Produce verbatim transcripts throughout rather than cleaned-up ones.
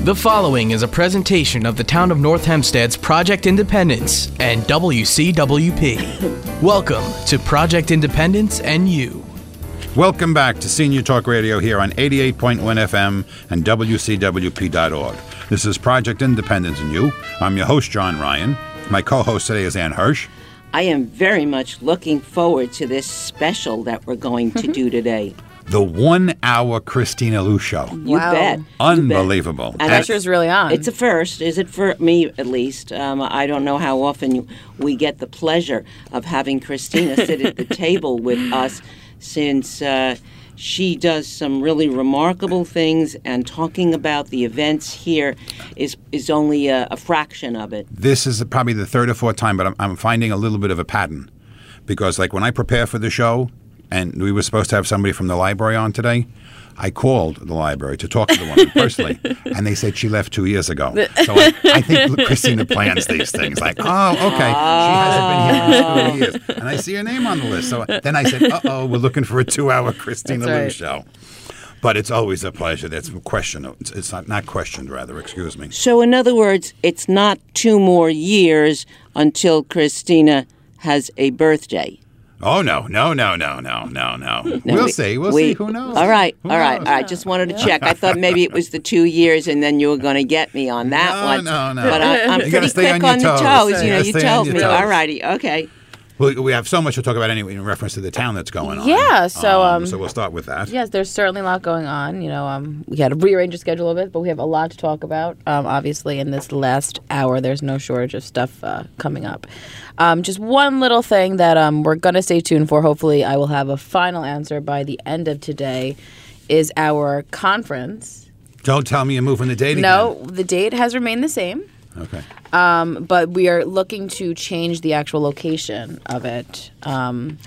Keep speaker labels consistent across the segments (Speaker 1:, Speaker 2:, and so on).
Speaker 1: The following is a presentation of the Town of North Hempstead's Project Independence and W C W P. Welcome to Project Independence and You.
Speaker 2: Welcome back to Senior Talk Radio here on eighty-eight point one F M and W C W P dot org. This is Project Independence and You. I'm your host, John Ryan. My co-host today is Ann Hirsch.
Speaker 3: I am very much looking forward to this special that we're going to do today.
Speaker 2: The one-hour Christina Liu Show.
Speaker 3: You
Speaker 4: Wow.
Speaker 3: bet.
Speaker 2: Unbelievable.
Speaker 3: You bet.
Speaker 4: And pressure's really on.
Speaker 3: It's a first. Is it for me, at least? Um, I don't know how often we get the pleasure of having Christina sit at the table with us, since uh, she does some really remarkable things, and talking about the events here is is only a, a fraction of it.
Speaker 2: This is probably the third or fourth time, but I'm, I'm finding a little bit of a pattern. Because, like, when I prepare for the show, and we were supposed to have somebody from the library on today, I called the library to talk to the woman personally, and they said she left two years ago. So I, I think Christina plans these things. Like, oh, okay, she hasn't been here in two years. And I see her name on the list. So then I said, uh-oh, we're looking for a two-hour Christina
Speaker 4: That's
Speaker 2: Liu
Speaker 4: right.
Speaker 2: show. But it's always a pleasure. That's questioned. It's, it's not, not questioned, rather. Excuse me.
Speaker 3: So, in other words, it's not two more years until Christina has a birthday.
Speaker 2: Oh, no, no, no, no, no, no, no. We'll
Speaker 3: we-
Speaker 2: see. We'll
Speaker 3: we-
Speaker 2: see. Who knows?
Speaker 3: All right,
Speaker 2: Who
Speaker 3: all right.
Speaker 2: knows?
Speaker 3: I just wanted to check. I thought maybe it was the two years, and then you were going to get me on that
Speaker 2: No,
Speaker 3: one.
Speaker 2: no, no.
Speaker 3: But I, I'm
Speaker 2: You gotta
Speaker 3: pretty
Speaker 2: stay on
Speaker 3: quick
Speaker 2: your
Speaker 3: on the
Speaker 2: toes.
Speaker 3: toes.
Speaker 2: You
Speaker 3: You know,
Speaker 2: gotta
Speaker 3: you
Speaker 2: stay on
Speaker 3: told
Speaker 2: your
Speaker 3: me.
Speaker 2: toes.
Speaker 3: All righty, okay.
Speaker 2: Well, we have so much to talk about anyway in reference to the town that's going on.
Speaker 4: Yeah, so, um,
Speaker 2: so we'll start with that.
Speaker 4: Yes, there's certainly a lot going on. You know, um, we had to rearrange the schedule a bit, but we have a lot to talk about. Um, obviously, in this last hour, there's no shortage of stuff uh, coming up. Um, just one little thing that um, we're going to stay tuned for. Hopefully, I will have a final answer by the end of today, is our conference.
Speaker 2: Don't tell me you're moving the date
Speaker 4: No,
Speaker 2: again.
Speaker 4: the date has remained the same.
Speaker 2: Okay.
Speaker 4: Um, but we are looking to change the actual location of it, um,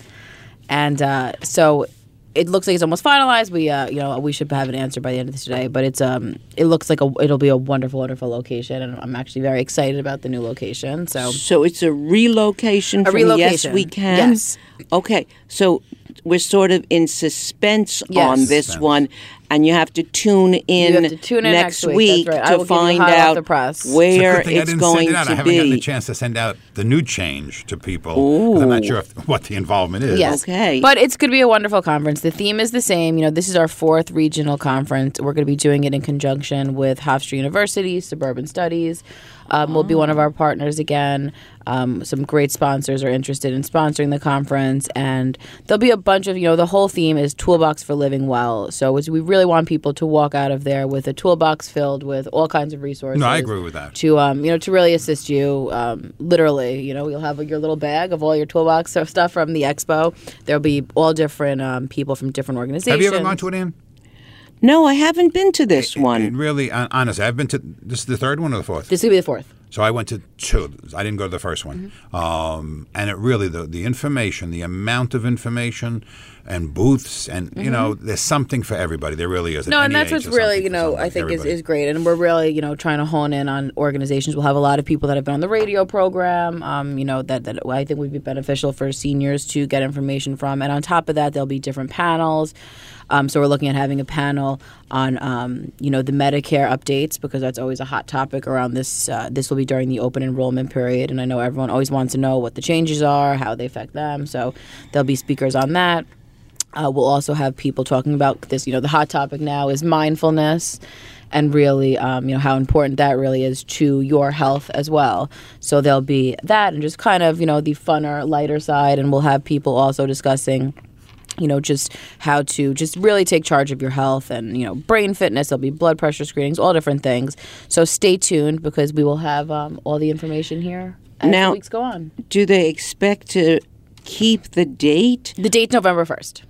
Speaker 4: and uh, so it looks like it's almost finalized. We, uh, you know, we should have an answer by the end of this today. But it's, um, it looks like a, it'll be a wonderful, wonderful location, and I'm actually very excited about the new location. So
Speaker 3: So it's a relocation
Speaker 4: a
Speaker 3: from
Speaker 4: relocation.
Speaker 3: Yes We Can?
Speaker 4: Yes.
Speaker 3: Okay, so we're sort of in suspense
Speaker 4: Yes.
Speaker 3: on this
Speaker 2: Suspense.
Speaker 3: one, and you have to tune in,
Speaker 4: You have to tune in next week, that's right. I
Speaker 3: to
Speaker 4: will give you
Speaker 3: find
Speaker 4: hot off
Speaker 3: out
Speaker 4: the press.
Speaker 2: It's a
Speaker 3: where
Speaker 2: good thing I
Speaker 3: it's
Speaker 2: didn't
Speaker 3: going
Speaker 2: send it out. I
Speaker 3: to
Speaker 2: haven't gotten the
Speaker 3: be.
Speaker 2: chance to send out the new change to people. 'Cause I'm not sure if, what the involvement is.
Speaker 4: Yes.
Speaker 3: Okay.
Speaker 4: But it's going to be a wonderful conference. The theme is the same. You know, this is our fourth regional conference. We're going to be doing it in conjunction with Hofstra University, Suburban Studies. Um, Will be one of our partners again. Um, some great sponsors are interested in sponsoring the conference, and there'll be a bunch of, you know, the whole theme is Toolbox for Living Well. So it's, we really want people to walk out of there with a toolbox filled with all kinds of resources.
Speaker 2: No, I agree with that.
Speaker 4: To um, you know, to really assist you, um, literally, you know, you'll have your little bag of all your toolbox of stuff from the expo. There'll be all different um, people from different organizations.
Speaker 2: Have you ever gone to it, Ann?
Speaker 3: No, I haven't been to this one.
Speaker 2: It really, hon- honestly, I've been to, this is the third one or the fourth?
Speaker 4: This will be the fourth.
Speaker 2: So I went to two. I didn't go to the first one.
Speaker 4: Mm-hmm.
Speaker 2: Um, and it really, the, the information, the amount of information and booths, and, you know, there's something for everybody. There really is. at
Speaker 4: Mm-hmm. No, and
Speaker 2: any
Speaker 4: that's
Speaker 2: age,
Speaker 4: what's
Speaker 2: there's
Speaker 4: really,
Speaker 2: something
Speaker 4: you
Speaker 2: for
Speaker 4: know,
Speaker 2: somebody,
Speaker 4: I think is,
Speaker 2: everybody.
Speaker 4: is great. And we're really, you know, trying to hone in on organizations. We'll have a lot of people that have been on the radio program, um, you know, that, that I think would be beneficial for seniors to get information from. And on top of that, there'll be different panels. Um, so we're looking at having a panel on, um, you know, the Medicare updates, because that's always a hot topic around this. Uh, this will be during the open enrollment period. And I know everyone always wants to know what the changes are, how they affect them. So there'll be speakers on that. Uh, we'll also have people talking about this. You know, the hot topic now is mindfulness, and really, um, you know, how important that really is to your health as well. So there'll be that, and just kind of, you know, the funner, lighter side, and we'll have people also discussing, you know, just how to just really take charge of your health, and, you know, brain fitness. There'll be blood pressure screenings, all different things. So stay tuned, because we will have um, all the information here as
Speaker 3: Now-
Speaker 4: the weeks go on.
Speaker 3: Do they expect to keep the date?
Speaker 4: The date's November first.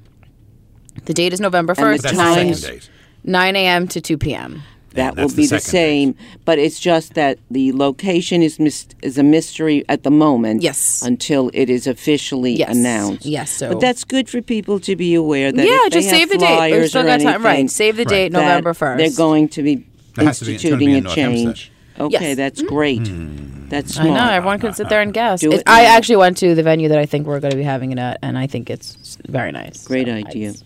Speaker 4: The date is November
Speaker 3: And the
Speaker 4: first,
Speaker 2: That's
Speaker 3: times-
Speaker 2: the
Speaker 4: nine
Speaker 2: second date.
Speaker 4: nine a.m. to two p.m.
Speaker 3: That
Speaker 2: that's
Speaker 3: will be
Speaker 2: the
Speaker 3: the
Speaker 2: second
Speaker 3: same, but it's just that the location is mis- is a mystery at the moment.
Speaker 4: Yes.
Speaker 3: Until it is officially
Speaker 4: Yes.
Speaker 3: announced.
Speaker 4: Yes, so-
Speaker 3: but that's good for people to be aware that
Speaker 4: Yeah,
Speaker 3: if they
Speaker 4: just
Speaker 3: have
Speaker 4: save the date.
Speaker 3: flyers
Speaker 4: We've still
Speaker 3: or
Speaker 4: got time.
Speaker 3: anything,
Speaker 4: Right, save the
Speaker 2: Right.
Speaker 4: date,
Speaker 3: that
Speaker 4: November first.
Speaker 3: They're going to be
Speaker 2: It has to be- it's gonna be
Speaker 3: instituting
Speaker 2: in
Speaker 3: a
Speaker 2: North Hempstead.
Speaker 3: change. Okay,
Speaker 4: Yes.
Speaker 3: that's great. That's
Speaker 4: I
Speaker 3: smart.
Speaker 4: know, everyone can sit there and guess.
Speaker 3: Do
Speaker 4: It,
Speaker 3: it
Speaker 4: I
Speaker 3: now.
Speaker 4: actually went to the venue that I think we're going to be having it at, and I think it's very nice.
Speaker 3: Great
Speaker 4: So
Speaker 3: idea.
Speaker 4: it's-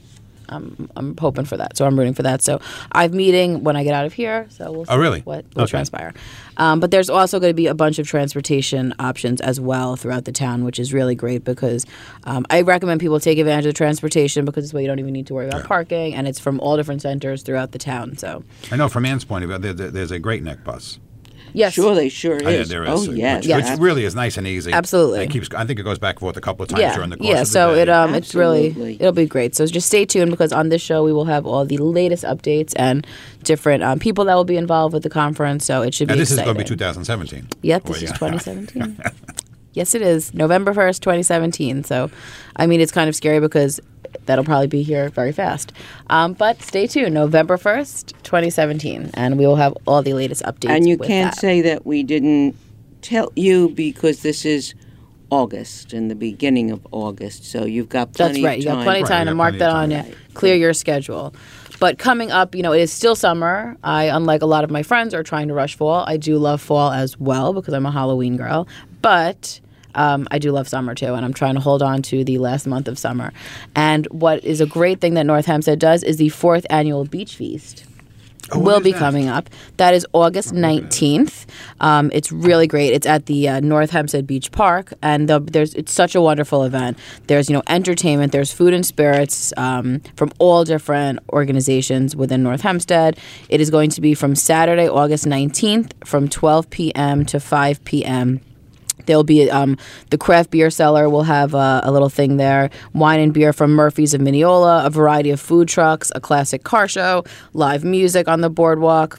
Speaker 4: I'm I'm hoping for that. So I'm rooting for that. So I have meeting when I get out of here. So we'll see
Speaker 2: Oh, really?
Speaker 4: what will
Speaker 2: Okay.
Speaker 4: transpire. Um, but there's also going to be a bunch of transportation options as well throughout the town, which is really great because um, I recommend people take advantage of the transportation because this way you don't even need to worry about
Speaker 2: Yeah.
Speaker 4: parking, and it's from all different centers throughout the town. So
Speaker 2: I know from Ann's point of view, there, there- there's a Great Neck bus.
Speaker 4: yes,
Speaker 3: Sure, they sure
Speaker 2: Oh, yeah,
Speaker 3: is.
Speaker 2: there is.
Speaker 3: Oh, yes.
Speaker 2: Which,
Speaker 4: Yes.
Speaker 2: which really is nice and easy.
Speaker 4: Absolutely.
Speaker 2: And it keeps. I think it goes back and forth a couple of times
Speaker 4: yeah,
Speaker 2: during the course
Speaker 4: yeah.
Speaker 2: of the
Speaker 4: So
Speaker 2: day.
Speaker 4: it um it's really
Speaker 3: Absolutely.
Speaker 4: it'll be great. So just stay tuned because on this show we will have all the latest updates and different um, people that will be involved with the conference. So it should be
Speaker 2: and this
Speaker 4: exciting.
Speaker 2: is going to be two thousand seventeen.
Speaker 4: Yep,
Speaker 2: Well,
Speaker 4: this is
Speaker 2: yeah.
Speaker 4: twenty seventeen. Yes, it is. November first, twenty seventeen. So, I mean, it's kind of scary because that'll probably be here very fast. Um, but stay tuned. November first, twenty seventeen. And we will have all the latest updates.
Speaker 3: And you
Speaker 4: with
Speaker 3: can't
Speaker 4: that.
Speaker 3: say that we didn't tell you because this is August and the beginning of August. So you've got plenty
Speaker 4: That's right.
Speaker 3: of
Speaker 4: You
Speaker 3: time.
Speaker 4: got plenty of
Speaker 2: Right,
Speaker 4: time
Speaker 2: you
Speaker 4: to
Speaker 2: got
Speaker 4: mark
Speaker 2: plenty
Speaker 4: that
Speaker 2: of
Speaker 4: on
Speaker 2: time.
Speaker 4: you. Clear your schedule. But coming up, you know, it is still summer. I, unlike a lot of my friends, are trying to rush fall. I do love fall as well because I'm a Halloween girl. But um, I do love summer too, and I'm trying to hold on to the last month of summer. And what is a great thing that North Hempstead does is the fourth annual Beach Feast.
Speaker 2: Oh, what
Speaker 4: will
Speaker 2: is
Speaker 4: be
Speaker 2: that?
Speaker 4: coming up. That is August nineteenth. Um, it's really great. It's at the uh, North Hempstead Beach Park, and the, there's it's such a wonderful event. There's you know entertainment. There's food and spirits um, from all different organizations within North Hempstead. It is going to be from Saturday, August nineteenth, from twelve p.m. to five p.m. There'll be um, the craft beer cellar will have uh, a little thing there. Wine and beer from Murphy's of Mineola, a variety of food trucks, a classic car show, live music on the boardwalk.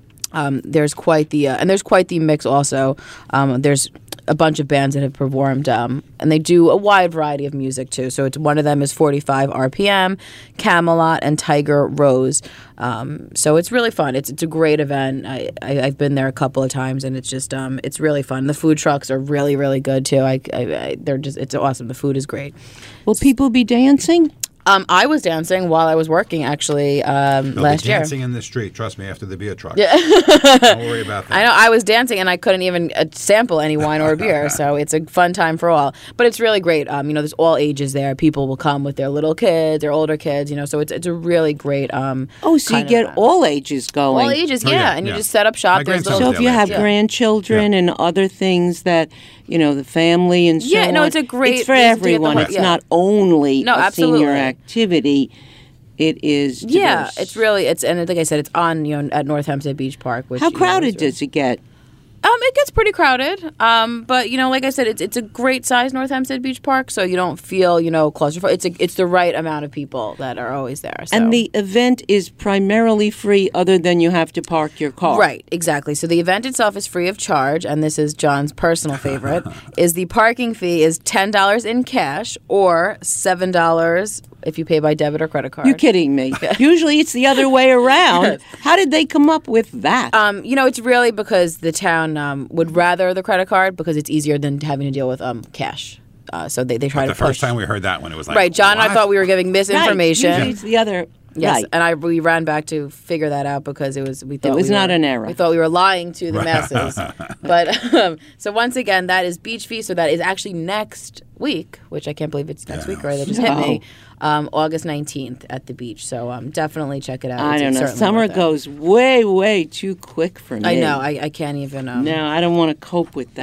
Speaker 4: Um, there's quite the uh, and there's quite the mix also. Um, there's a bunch of bands that have performed, um, and they do a wide variety of music too. So it's one of them is forty-five R P M, Camelot, and Tiger Rose. Um, so it's really fun. It's it's a great event. I, I I've been there a couple of times, and it's just um it's really fun. The food trucks are really really good too. I, I, I they're just it's awesome. The food is great.
Speaker 3: Will people be dancing?
Speaker 4: Um, I was dancing while I was working actually um,
Speaker 2: They'll
Speaker 4: last
Speaker 2: be
Speaker 4: year.
Speaker 2: dancing in the street. Trust me, after the beer truck. Yeah. Don't worry about that.
Speaker 4: I know I was dancing and I couldn't even uh, sample any wine or beer, so it's a fun time for all. But it's really great. Um, you know, there's all ages there. People will come with their little kids, their older kids. You know, so it's it's a really great. Um,
Speaker 3: Oh, so you
Speaker 4: kind of
Speaker 3: get
Speaker 4: event.
Speaker 3: all ages going.
Speaker 4: all ages,
Speaker 2: Oh,
Speaker 4: yeah,
Speaker 2: yeah,
Speaker 4: and you
Speaker 2: yeah.
Speaker 4: just set up shop.
Speaker 2: My
Speaker 4: There's
Speaker 2: grandson
Speaker 3: So
Speaker 4: little,
Speaker 2: was
Speaker 3: if you
Speaker 2: there
Speaker 3: have
Speaker 2: last year.
Speaker 3: grandchildren
Speaker 2: Yeah.
Speaker 3: and other things that, you know, the family and so
Speaker 4: Yeah, no,
Speaker 3: on,
Speaker 4: it's a great
Speaker 3: It's for
Speaker 4: reason to get the
Speaker 3: everyone.
Speaker 4: whole-
Speaker 3: It's
Speaker 4: yeah.
Speaker 3: not only
Speaker 4: No,
Speaker 3: a
Speaker 4: absolutely.
Speaker 3: senior activity. It is diverse.
Speaker 4: yeah, it's really it's and like I said, it's on you know at North Hempstead Beach Park. Which
Speaker 3: How
Speaker 4: you know,
Speaker 3: crowded
Speaker 4: is really-
Speaker 3: does it get?
Speaker 4: Um, it gets pretty crowded. Um, but you know, like I said, it's it's a great size North Hempstead Beach Park, so you don't feel you know claustrophobic. It's a, it's the right amount of people that are always there. So.
Speaker 3: And the event is primarily free, other than you have to park your car.
Speaker 4: Right, exactly. So the event itself is free of charge, and this is John's personal favorite. is the parking fee is ten dollars in cash or seven dollars if you pay by debit or credit card.
Speaker 3: You're kidding me. Usually it's the other way around. How did they come up with that?
Speaker 4: Um, you know, it's really because the town um, would rather the credit card because it's easier than having to deal with um, cash. Uh, so they, they try
Speaker 2: The
Speaker 4: to push.
Speaker 2: first time we heard that one, it was like,
Speaker 4: Right, John and I
Speaker 2: what?
Speaker 4: thought we were giving
Speaker 3: Right.
Speaker 4: misinformation.
Speaker 3: Usually it's the other.
Speaker 4: Yes,
Speaker 3: Right.
Speaker 4: and I we ran back to figure that out because it was we thought
Speaker 3: was
Speaker 4: we
Speaker 3: not
Speaker 4: were-
Speaker 3: an error.
Speaker 4: We thought we were lying to the masses. But um, so once again, that is Beach Feast. So that is actually next week, which I can't believe it's next week. Right, that just hit
Speaker 3: No.
Speaker 4: me. Um, August nineteenth at the beach. So um, definitely check it out.
Speaker 3: I
Speaker 4: It's-
Speaker 3: don't
Speaker 4: it's
Speaker 3: know.
Speaker 4: certainly
Speaker 3: Summer
Speaker 4: worth it.
Speaker 3: goes way, way too quick for me.
Speaker 4: I know. I, I can't even. Um,
Speaker 3: No, I don't want to cope with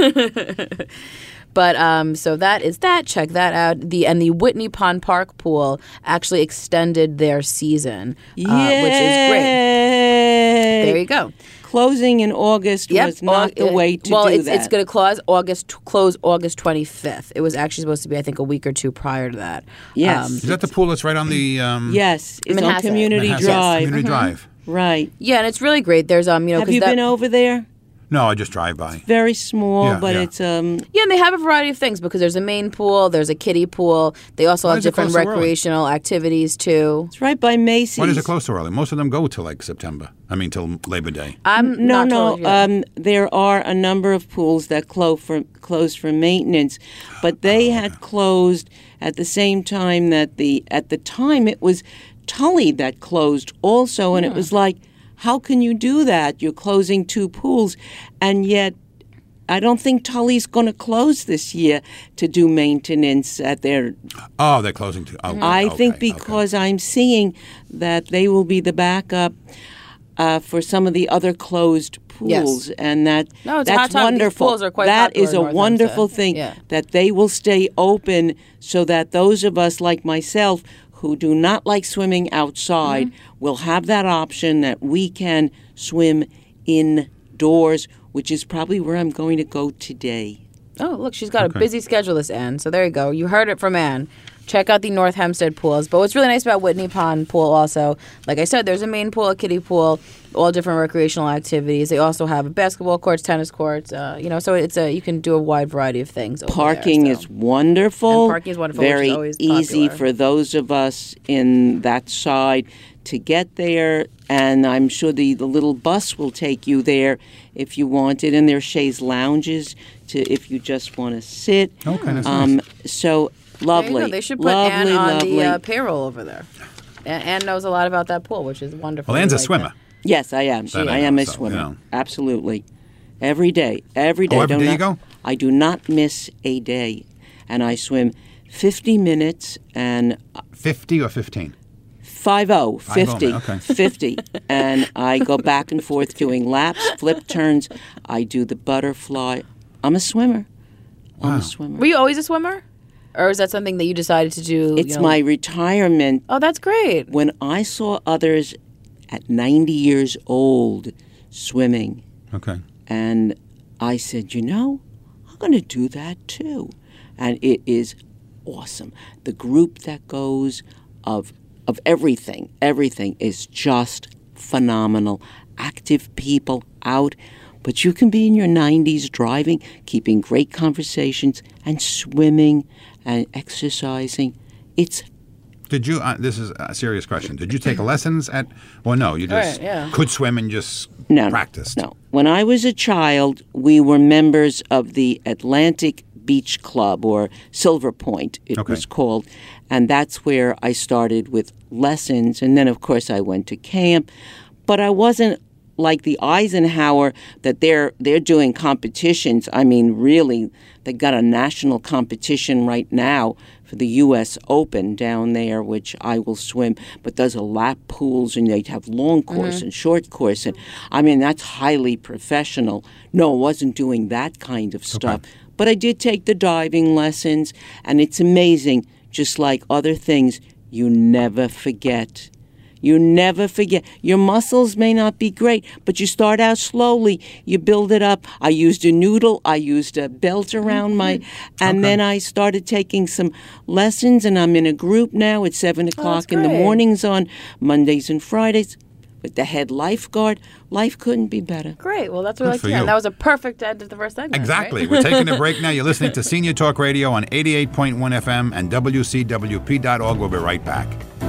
Speaker 3: that.
Speaker 4: But um, so that is that. Check that out. The and the Whitney Pond Park pool actually extended their season, uh, which is great. There you go.
Speaker 3: Closing in August
Speaker 4: Yep.
Speaker 3: was not
Speaker 4: Au-
Speaker 3: the way to
Speaker 4: well,
Speaker 3: do
Speaker 4: it's,
Speaker 3: that.
Speaker 4: it's going to close August close August twenty-fifth. It was actually supposed to be, I think, a week or two prior to that.
Speaker 3: Yes.
Speaker 4: Um,
Speaker 2: Is that the pool that's right on the um,
Speaker 3: Yes, it's on
Speaker 4: Manhasset.
Speaker 3: Community
Speaker 2: Manhasset
Speaker 3: Drive.
Speaker 2: Community Drive?
Speaker 3: Right.
Speaker 4: yeah, and it's really great. There's um, you know,
Speaker 3: Have
Speaker 4: 'cause
Speaker 3: you
Speaker 4: that,
Speaker 3: been over there?
Speaker 2: No, I just drive by.
Speaker 3: Very small,
Speaker 2: Yeah,
Speaker 3: but
Speaker 2: yeah.
Speaker 3: it's um.
Speaker 4: Yeah, and they have a variety of things because there's a main pool, there's a kiddie pool. They also
Speaker 2: Why
Speaker 4: have
Speaker 2: is it
Speaker 4: different
Speaker 2: close to Whirling?
Speaker 4: recreational activities too.
Speaker 3: It's right by Macy's.
Speaker 2: Why does it close so early? Most of them go till like September. I mean, till Labor Day.
Speaker 4: I'm
Speaker 3: No,
Speaker 4: not
Speaker 3: no.
Speaker 4: totally sure.
Speaker 3: Um, there are a number of pools that close for closed for maintenance, but they had closed at the same time that the at the time it was Tully that closed also, and it was like, how can you do that? You're closing two pools, and yet I don't think Tully's going to close this year to do maintenance at their.
Speaker 2: Oh, they're closing too. Oh,
Speaker 3: I
Speaker 2: okay,
Speaker 3: think because
Speaker 2: okay.
Speaker 3: I'm seeing that they will be the backup uh, for some of the other closed pools,
Speaker 4: Yes.
Speaker 3: and that
Speaker 4: No, it's a hot
Speaker 3: that's
Speaker 4: topic. These
Speaker 3: wonderful.
Speaker 4: pools are quite
Speaker 3: That
Speaker 4: popular
Speaker 3: is
Speaker 4: in
Speaker 3: a
Speaker 4: North
Speaker 3: wonderful
Speaker 4: Hempstead.
Speaker 3: thing
Speaker 4: Yeah.
Speaker 3: that they will stay open, so that those of us like myself who do not like swimming outside
Speaker 4: Mm-hmm.
Speaker 3: will have that option that we can swim indoors, which is probably where I'm going to go today.
Speaker 4: Oh, look, she's got a busy schedule this Ann. So there you go. You heard it from Ann. Check out the North Hempstead pools. But what's really nice about Whitney Pond Pool also, like I said, there's a main pool, a kiddie pool, all different recreational activities. They also have basketball courts, tennis courts. Uh, you know, so it's a you can do a wide variety of things. Over
Speaker 3: Parking
Speaker 4: there, so.
Speaker 3: is wonderful.
Speaker 4: And parking is wonderful, which is
Speaker 3: Very
Speaker 4: always
Speaker 3: easy
Speaker 4: popular.
Speaker 3: for those of us in that side to get there, and I'm sure the, the little bus will take you there if you want it. And there's Shays Lounges to if you just want to sit.
Speaker 2: Okay, that's
Speaker 3: um,
Speaker 2: nice.
Speaker 3: So
Speaker 4: There
Speaker 3: lovely.
Speaker 4: you go. They should put
Speaker 3: lovely,
Speaker 4: Ann on
Speaker 3: lovely.
Speaker 4: the uh, payroll over there. Ann, Ann knows a lot about that pool, which is wonderful.
Speaker 2: Well, Ann's
Speaker 4: We
Speaker 2: a
Speaker 4: like
Speaker 2: swimmer.
Speaker 4: that.
Speaker 3: Yes, I am.
Speaker 2: That
Speaker 3: I
Speaker 2: I
Speaker 3: am
Speaker 2: know,
Speaker 3: a
Speaker 2: so,
Speaker 3: swimmer.
Speaker 2: you know.
Speaker 3: Absolutely. Every day. Every day.
Speaker 2: Oh, every
Speaker 3: Do
Speaker 2: day you
Speaker 3: not-
Speaker 2: go?
Speaker 3: I do not miss a day. And I swim fifty minutes and
Speaker 2: fifty or fifteen?
Speaker 3: Five oh,
Speaker 2: Five oh,
Speaker 3: fifty,
Speaker 2: okay.
Speaker 3: fifty, and I go back and forth doing laps, flip turns. I do the butterfly. I'm a swimmer. I'm
Speaker 2: Wow.
Speaker 3: a swimmer.
Speaker 4: Were you always a swimmer? Or is that something that you decided to do?
Speaker 3: It's
Speaker 4: you know-
Speaker 3: my retirement.
Speaker 4: Oh, that's great.
Speaker 3: When I saw others at ninety years old swimming,
Speaker 2: Okay.
Speaker 3: and I said, you know, I'm going to do that too. And it is awesome. The group that goes of of everything, everything is just phenomenal. Active people out, but you can be in your nineties driving, keeping great conversations, and swimming and exercising. It's
Speaker 2: Did you, uh, this is a serious question, did you take lessons at, well, no, you just
Speaker 4: Right, yeah.
Speaker 2: could swim and just
Speaker 3: no,
Speaker 2: practiced?
Speaker 3: No. When I was a child, we were members of the Atlantic Beach Club, or Silver Point, it
Speaker 2: Okay.
Speaker 3: was called. And that's where I started with lessons. And then, of course, I went to camp. But I wasn't like the Eisenhower that they're they're doing competitions. I mean, really, they got a national competition right now for the U S Open down there, which I will swim. But those are lap pools, and they'd have long course and short course. And I mean, that's highly professional. No, I wasn't doing that kind of stuff. But I did take the diving lessons, and it's amazing. Just like other things, you never forget. You never forget. Your muscles may not be great, but you start out slowly. You build it up. I used a noodle. I used a belt around my, and then I started taking some lessons, and I'm in a group now at seven o'clock in the
Speaker 4: great.
Speaker 3: mornings on Mondays and Fridays with the head lifeguard. Life couldn't be better.
Speaker 4: Great. Well, that's what I like
Speaker 2: for
Speaker 4: to hear.
Speaker 2: you.
Speaker 4: And that was a perfect end to the first segment.
Speaker 2: Exactly.
Speaker 4: right?
Speaker 2: We're taking a break now. You're listening to Senior Talk Radio on eighty-eight point one F M and W C W P dot org. We'll be right back.